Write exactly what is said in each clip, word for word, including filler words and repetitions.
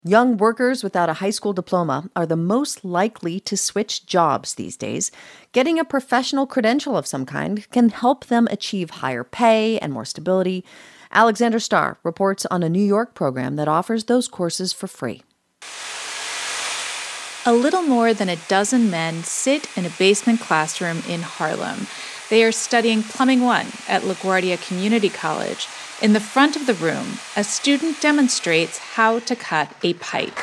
Young workers without a high school diploma are the most likely to switch jobs these days. Getting a professional credential of some kind can help them achieve higher pay and more stability. Alexandra Starr reports on a New York program that offers those courses for free. A little more than a dozen men sit in a basement classroom in Harlem. They are studying Plumbing One at LaGuardia Community College. In the front of the room, a student demonstrates how to cut a pipe.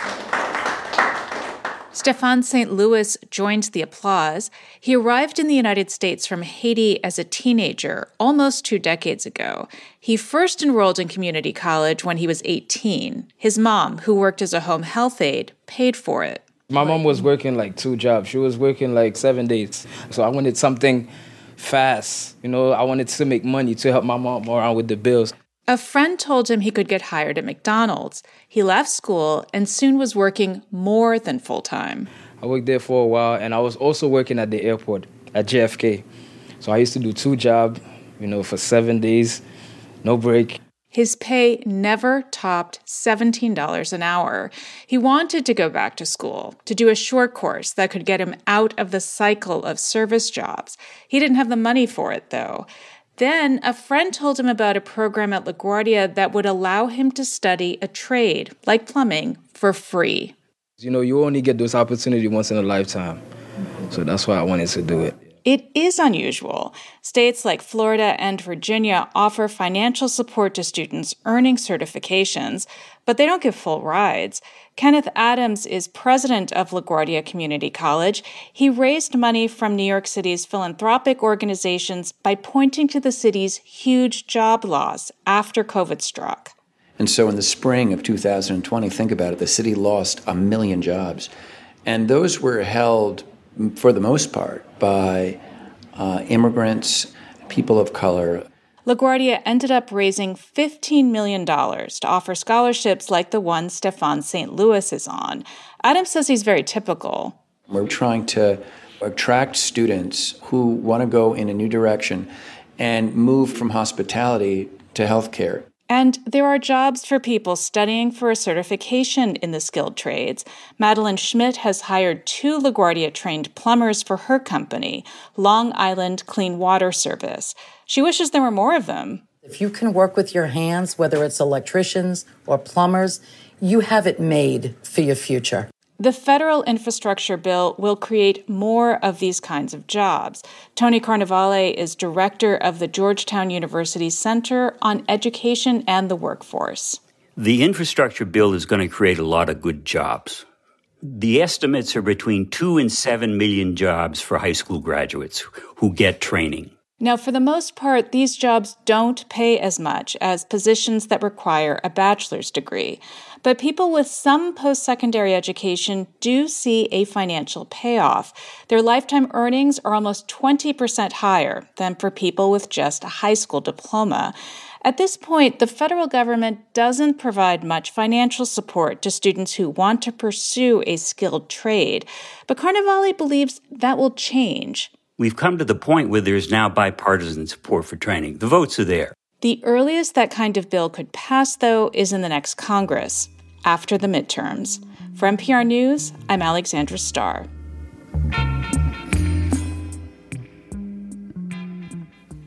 Stefan Saint Louis joins the applause. He arrived in the United States from Haiti as a teenager, almost two decades ago. He first enrolled in community college when he was eighteen. His mom, who worked as a home health aide, paid for it. My mom was working like two jobs. She was working like seven days. So I wanted something fast. You know, I wanted to make money to help my mom around with the bills. A friend told him he could get hired at McDonald's. He left school and soon was working more than full-time. I worked there for a while, and I was also working at the airport at J F K. So I used to do two jobs, you know, for seven days, no break. His pay never topped seventeen dollars an hour. He wanted to go back to school, to do a short course that could get him out of the cycle of service jobs. He didn't have the money for it, though. Then a friend told him about a program at LaGuardia that would allow him to study a trade, like plumbing, for free. You know, you only get those opportunities once in a lifetime. So that's why I wanted to do it. It is unusual. States like Florida and Virginia offer financial support to students earning certifications, but they don't give full rides. Kenneth Adams is president of LaGuardia Community College. He raised money from New York City's philanthropic organizations by pointing to the city's huge job loss after COVID struck. And so in the spring of two thousand twenty, think about it, the city lost a million jobs. And those were held, for the most part, by uh, immigrants, people of color. LaGuardia ended up raising fifteen million dollars to offer scholarships like the one Stefan Saint Louis is on. Adams says he's very typical. We're trying to attract students who want to go in a new direction and move from hospitality to healthcare. And there are jobs for people studying for a certification in the skilled trades. Madeline Schmidt has hired two LaGuardia-trained plumbers for her company, Long Island Clean Water Service. She wishes there were more of them. If you can work with your hands, whether it's electricians or plumbers, you have it made for your future. The federal infrastructure bill will create more of these kinds of jobs. Tony Carnevale is director of the Georgetown University Center on Education and the Workforce. The infrastructure bill is going to create a lot of good jobs. The estimates are between two and seven million jobs for high school graduates who get training. Now, for the most part, these jobs don't pay as much as positions that require a bachelor's degree. But people with some post-secondary education do see a financial payoff. Their lifetime earnings are almost twenty percent higher than for people with just a high school diploma. At this point, the federal government doesn't provide much financial support to students who want to pursue a skilled trade. But Carnevale believes that will change. We've come to the point where there's now bipartisan support for training. The votes are there. The earliest that kind of bill could pass, though, is in the next Congress, after the midterms. For N P R News, I'm Alexandra Starr.